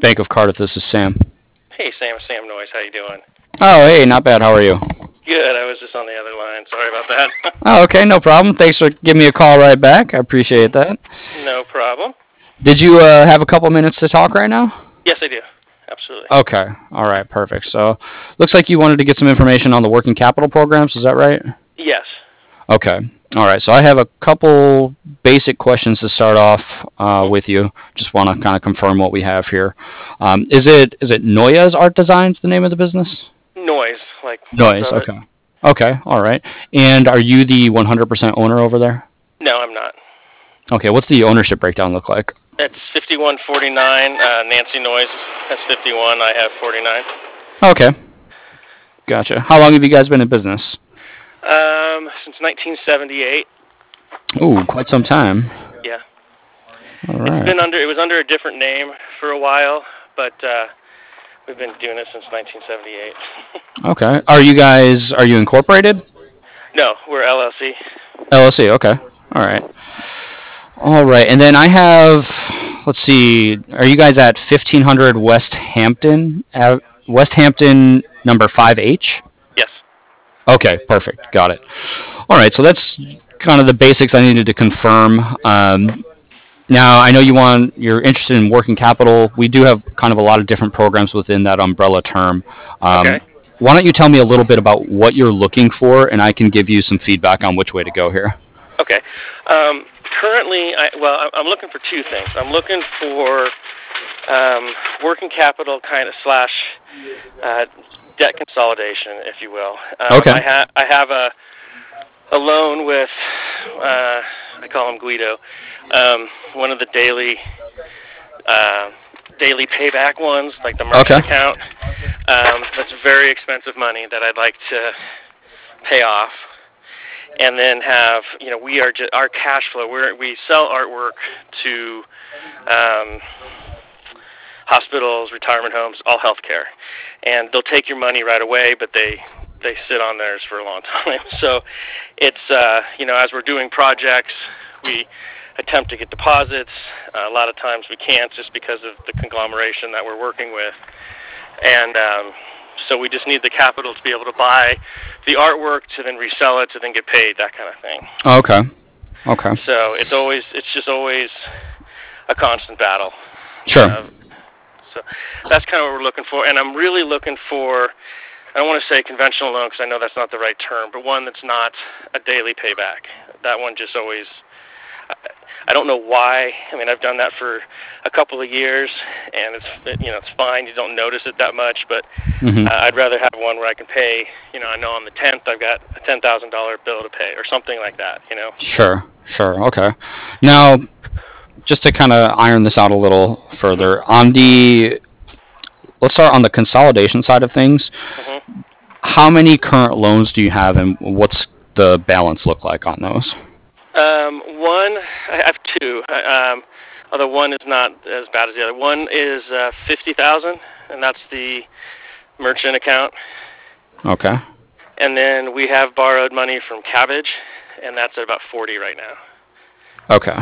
Bank of Cardiff. This is Sam. Hey, Sam Noyes. How you doing? Oh, hey, not bad. How are you? Good. I was just on the other line. Sorry about that. Oh, okay, no problem. Thanks for giving me a call right back. I appreciate that. No problem. Did you have a couple minutes to talk right now? Yes, I do. Absolutely. Okay. All right. Perfect. So, looks like you wanted to get some information on the working capital programs. Is that right? Yes. Okay. All right. So I have a couple basic questions to start off with you. Just want to kind of confirm what we have here. Is it Noyes Art Designs, the name of the business? Noise, like Noyes. Okay. Okay. All right. And are you the 100% owner over there? No, I'm not. Okay. What's the ownership breakdown look like? It's 51-49. Nancy Noyes has 51. I have 49. Okay. Gotcha. How long have you guys been in business? Since 1978. Ooh, quite some time. Yeah. All right. It was under a different name for a while, but we've been doing it since 1978. Okay. Are you incorporated? No, we're LLC. LLC. Okay. All right. All right. And then I have, let's see, are you guys at 1500 West Hampton, West Hampton number 5H? Yes. Okay, perfect. Got it. All right, so that's kind of the basics I needed to confirm. Now, I know you're interested in working capital. We do have kind of a lot of different programs within that umbrella term. Okay. Why don't you tell me a little bit about what you're looking for, and I can give you some feedback on which way to go here. Okay. Currently, I'm looking for two things. I'm looking for working capital kind of slash debt consolidation, if you will. Okay. I have a loan with I call him Guido, one of the daily payback ones, like the merchant account. That's very expensive money that I'd like to pay off. And then have, our cash flow, we sell artwork to hospitals, retirement homes, all healthcare. And they'll take your money right away, but they sit on theirs for a long time. So it's, as we're doing projects, we attempt to get deposits. A lot of times we can't just because of the conglomeration that we're working with. And so we just need the capital to be able to buy the artwork, to then resell it, to then get paid, that kind of thing. Okay. So it's just always a constant battle. Sure. So that's kind of what we're looking for. And I'm really looking for, I don't want to say conventional loan because I know that's not the right term, but one that's not a daily payback. That one just always, I don't know why. I mean, I've done that for a couple of years, and it's fine. You don't notice it that much, but I'd rather have one where I can pay. I know on the 10th I've got a $10,000 bill to pay, or something like that. Sure. Okay. Now, just to kind of iron this out a little further, let's start on the consolidation side of things. Mm-hmm. How many current loans do you have, and what's the balance look like on those? One, I have two. Although one is not as bad as the other. One is $50,000, and that's the merchant account. Okay. And then we have borrowed money from Cabbage, and that's at about 40 right now. Okay.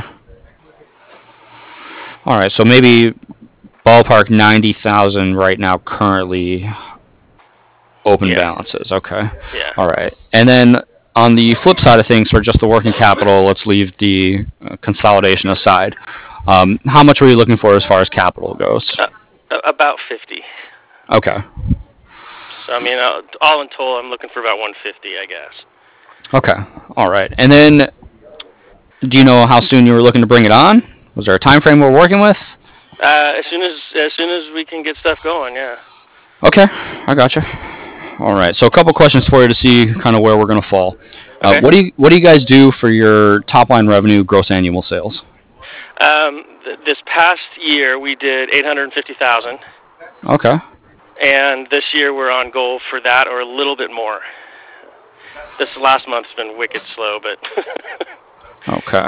All right, so maybe ballpark 90,000 right now currently open balances. Okay. Yeah. All right. And then on the flip side of things, for just the working capital, let's leave the consolidation aside. How much were you looking for as far as capital goes? About 50. Okay. So, I mean, all in total, I'm looking for about 150, I guess. Okay. All right. And then, do you know how soon you were looking to bring it on? Was there a time frame we're working with? As soon as we can get stuff going, yeah. Okay. I gotcha. All right. So a couple questions for you to see kind of where we're going to fall. Okay. What do you guys do for your top line revenue, gross annual sales? This past year we did $850,000. Okay. And this year we're on goal for that or a little bit more. This last month's been wicked slow, but. Okay.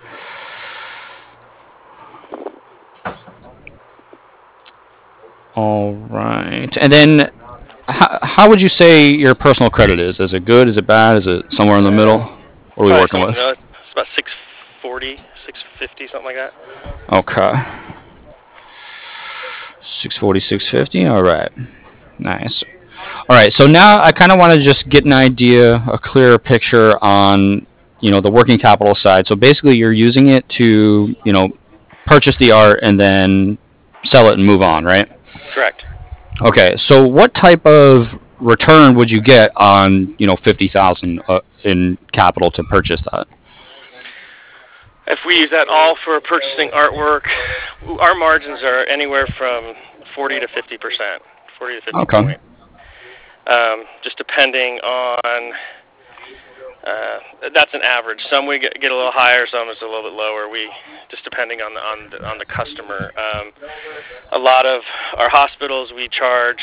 All right. And then, how would you say your personal credit is? Is it good? Is it bad? Is it somewhere in the middle? What are we working with? It's about 640, 650, something like that. Okay. 640, 650. All right. Nice. All right. So now I kind of want to just get an idea, a clearer picture on, the working capital side. So basically, you're using it to, purchase the art and then sell it and move on, right? Correct. Okay. So what type of return would you get on, 50,000 in capital to purchase that? If we use that all for purchasing artwork, our margins are anywhere from 40 to 50%, 40 to 50 Okay. point. Just depending on, that's an average. Some we get a little higher, some is a little bit lower. We just depending on the customer. A lot of our hospitals we charge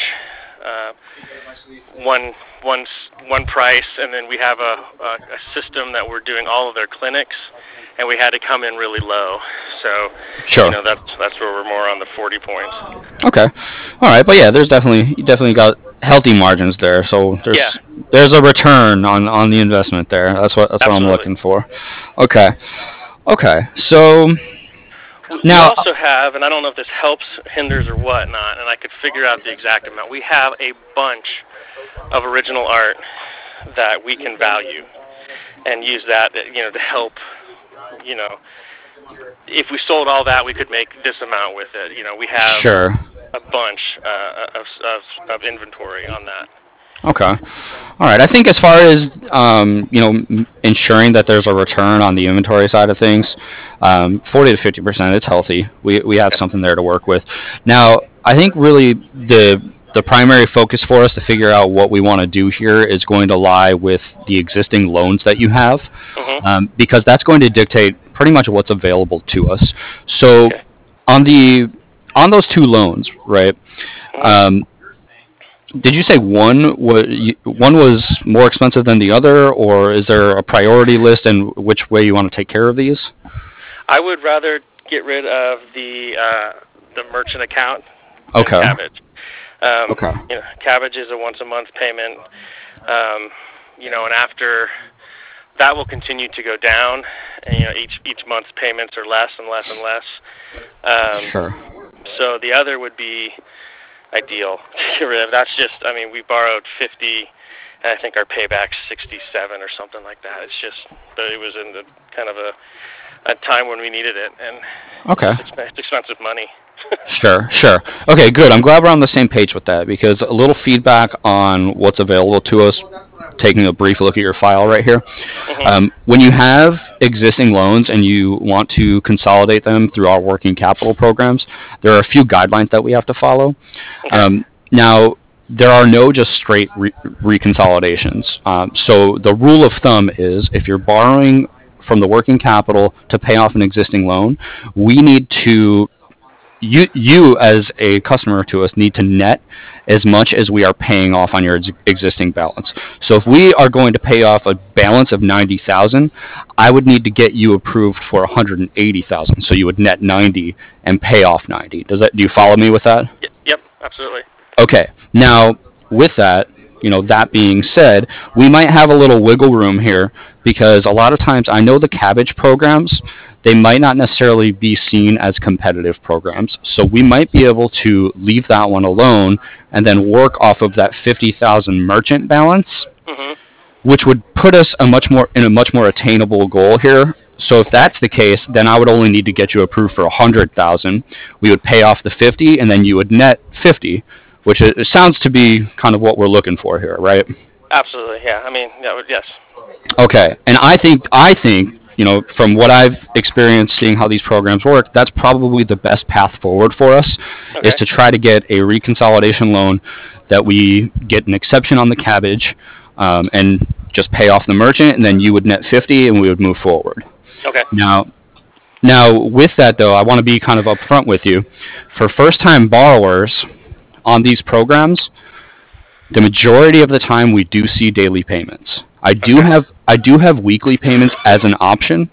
one price, and then we have a system that we're doing all of their clinics, and we had to come in really low. So Sure. that's where we're more on the 40 points. Okay. All right. But yeah, you definitely got healthy margins there. So there's a return on the investment there. That's what I'm looking for. Okay. Okay. So now we also have, and I don't know if this helps, hinders, or whatnot, and I could figure out the exact amount. We have a bunch of original art that we can value and use that, to help. If we sold all that, we could make this amount with it. We have sure. a bunch of inventory on that. Okay. All right. I think as far as ensuring that there's a return on the inventory side of things, 40 to 50%, it's healthy. We have something there to work with. Now, I think really the primary focus for us to figure out what we want to do here is going to lie with the existing loans that you have, because that's going to dictate pretty much what's available to us. So, on those two loans, right? Did you say one was more expensive than the other, or is there a priority list and which way you want to take care of these? I would rather get rid of the merchant account than Okay. Cabbage. Okay. Cabbage is a once a month payment, and after that will continue to go down, and each month's payments are less and less and less. Sure. So the other would be ideal to get rid of. That's just, we borrowed 50, and I think our payback's 67 or something like that. It's just, but it was in the kind of a time when we needed it, and it's expensive money. Sure. Okay, good. I'm glad we're on the same page with that, because a little feedback on what's available to us, taking a brief look at your file right here. When you have existing loans and you want to consolidate them through our working capital programs, there are a few guidelines that we have to follow. Now, there are no just straight reconsolidations. So the rule of thumb is if you're borrowing from the working capital to pay off an existing loan, we need to you as a customer to us need to net as much as we are paying off on your existing balance. So if we are going to pay off a balance of 90,000, I would need to get you approved for 180,000. So you would net 90 and pay off 90. Do you follow me with that? Yep, absolutely. Okay. Now, with that, that being said, we might have a little wiggle room here, because a lot of times I know the Cabbage programs, they might not necessarily be seen as competitive programs. So we might be able to leave that one alone and then work off of that 50,000 merchant balance, which would put us in a much more attainable goal here. So if that's the case, then I would only need to get you approved for 100,000. We would pay off the 50, and then you would net 50, which it sounds to be kind of what we're looking for here, right? Absolutely, yeah. Yes. Okay, and I think from what I've experienced seeing how these programs work, that's probably the best path forward for us, is to try to get a reconsolidation loan that we get an exception on the Cabbage, and just pay off the merchant, and then you would net 50, and we would move forward. Okay. Now, with that, though, I want to be kind of upfront with you. For first-time borrowers on these programs, the majority of the time we do see daily payments. I do have weekly payments as an option,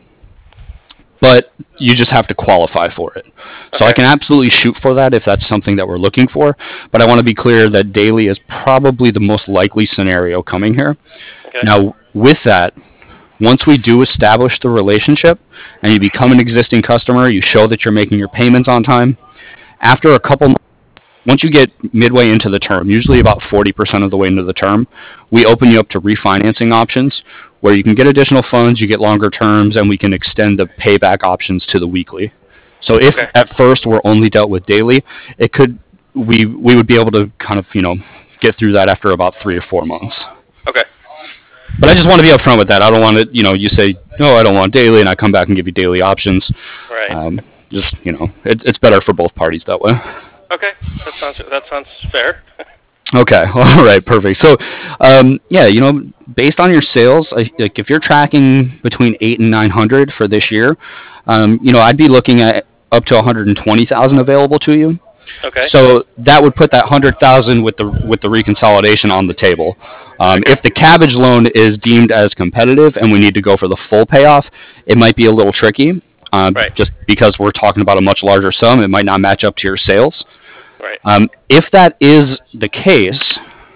but you just have to qualify for it. So I can absolutely shoot for that if that's something that we're looking for, but I want to be clear that daily is probably the most likely scenario coming here. Now, with that, once we do establish the relationship and you become an existing customer, you show that you're making your payments on time, after a couple months, once you get midway into the term, usually about 40% of the way into the term, we open you up to refinancing options where you can get additional funds, you get longer terms, and we can extend the payback options to the weekly. So if Okay. at first we're only dealt with daily, it could we would be able to kind of get through that after about 3 or 4 months. Okay. But I just want to be upfront with that. I don't want to, you say no, I don't want daily, and I come back and give you daily options. Right. Just it's better for both parties that way. Okay. That sounds fair. Okay, all right, perfect. So, yeah, based on your sales, like if you're tracking between 8 and 900 for this year, I'd be looking at up to 120,000 available to you. Okay. So that would put that 100,000 with the reconsolidation on the table. If the cabbage loan is deemed as competitive and we need to go for the full payoff, it might be a little tricky. Right. Just because we're talking about a much larger sum, it might not match up to your sales. Right. If that is the case,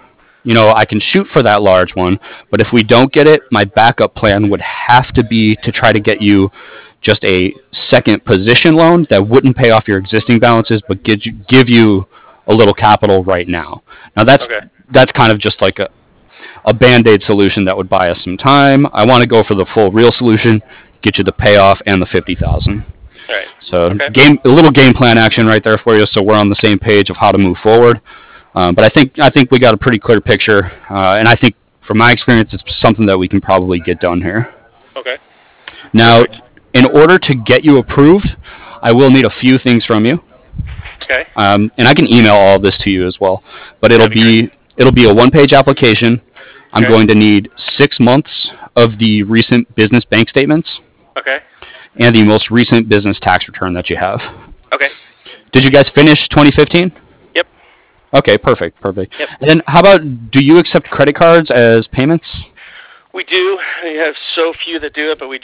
I can shoot for that large one, but if we don't get it, my backup plan would have to be to try to get you just a second position loan that wouldn't pay off your existing balances, but give you a little capital right now. Now that's kind of just like a band-aid solution that would buy us some time. I want to go for the full real solution, get you the payoff and the 50,000. Right. So Okay. a little game plan action right there for you, so we're on the same page of how to move forward. But I think we got a pretty clear picture, and I think from my experience, it's something that we can probably get done here. Okay. Now, Perfect. in order to get you approved, I will need a few things from you, Okay. and I can email all of this to you as well. But That'd be great. it'll be a one-page application. I'm Okay. going to need 6 months of the recent business bank statements Okay. and the most recent business tax return that you have. Okay. Did you guys finish 2015? Yep. Okay, perfect. Yep. And then how about, do you accept credit cards as payments? We do. We have so few that do it, but we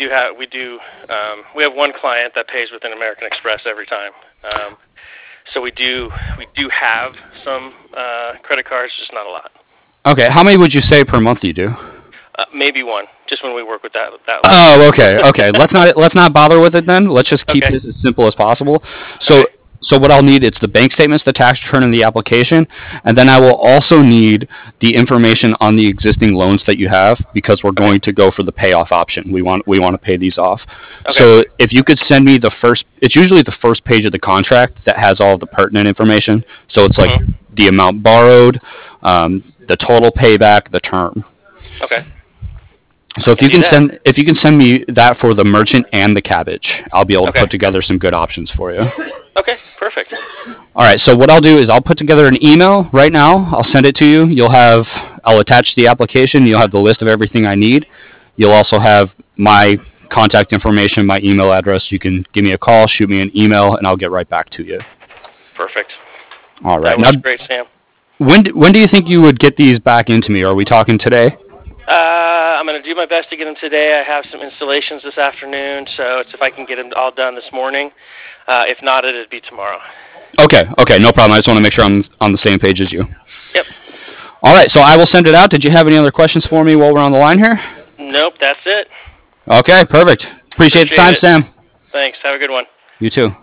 have one client that pays with an American Express every time. So we do have some credit cards, just not a lot. Okay, how many would you say per month you do? Maybe one, just when we work with that. Oh, okay. Let's not bother with it then. Let's just keep Okay. this as simple as possible. So Okay. so what I'll need, it's the bank statements, the tax return, and the application, and then I will also need the information on the existing loans that you have because we're going to go for the payoff option. We want to pay these off. Okay. So if you could send me it's usually the first page of the contract that has all of the pertinent information. So it's like the amount borrowed, the total payback, the term. Okay. So if you can send me that for the merchant and the cabbage, I'll be able to Okay. put together some good options for you. Okay. Perfect. All right. So what I'll do is I'll put together an email right now. I'll send it to you. I'll attach the application. You'll have the list of everything I need. You'll also have my contact information, my email address. You can give me a call, shoot me an email, and I'll get right back to you. Perfect. All right. That Now, was great, Sam. when do you think you would get these back into me? Are we talking today? I'm going to do my best to get them today. I have some installations this afternoon, so if I can get them all done this morning. If not, it'd be tomorrow. Okay, no problem. I just want to make sure I'm on the same page as you. Yep. All right, so I will send it out. Did you have any other questions for me while we're on the line here? Nope, that's it. Okay, perfect. Appreciate the time, it. Sam. Thanks. Have a good one. You too.